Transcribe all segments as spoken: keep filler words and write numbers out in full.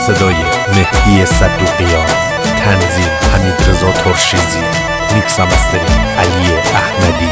صدای مهدی صدوقیان، تنظیم حمیدرضا ترشیزی، میکس و مسترینگ علی احمدی.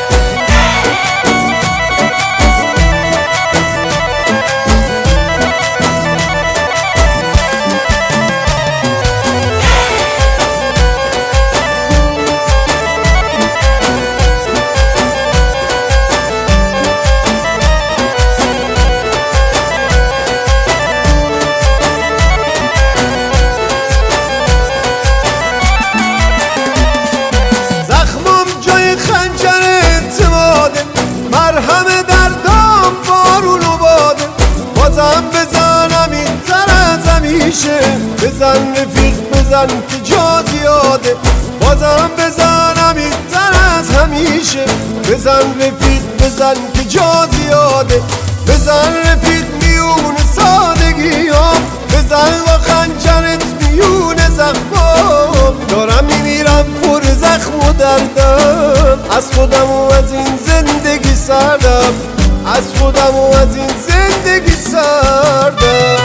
مرهم دردام بارون و باده، بازم بزنم این تر از همیشه. بزن رفیق بزن که جا زیاده، بازم بزنم این تر از همیشه. بزن رفیق بزن که جا زیاده، بزن رفیق میون سادگیام، بزن با خنجرت میون زخمام. دارم میمیرم پر زخم و دردم، از خودم و از این زندگی سردم، از خودم و از این زندگی سردم.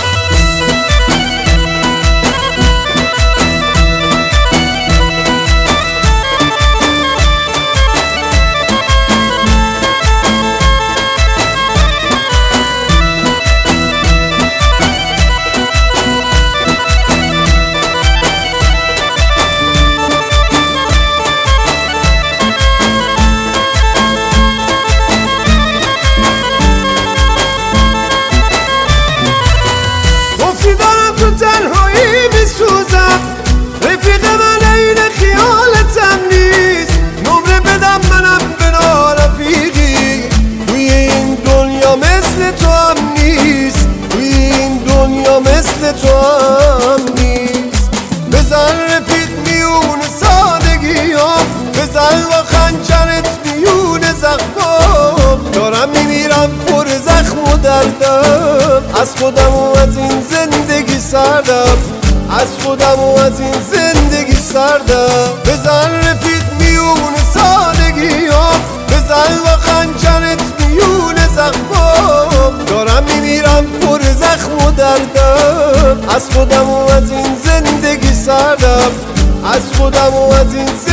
تنهایی میسوزم، رفیق من این خیالتم نیست. نمره بدم منم به نارفیقی، توی این دنیا مثل تو هم نیست، توی این دنیا مثل تو هم نیست. بزن رفیق میون سادگیام، بزن با خنجرت میون زخمام. دارم میمیرم پر زخم و دردم، از خودم و از این زندگی سردم، از خودم و از این زندگی سردم. بزن رفیق میون سادگیام، بزن با خنجرت میون زخمام. دارم میمیرم پر زخم و دردم، از خودم و از این زندگی سردم، از خودم و از این زندگی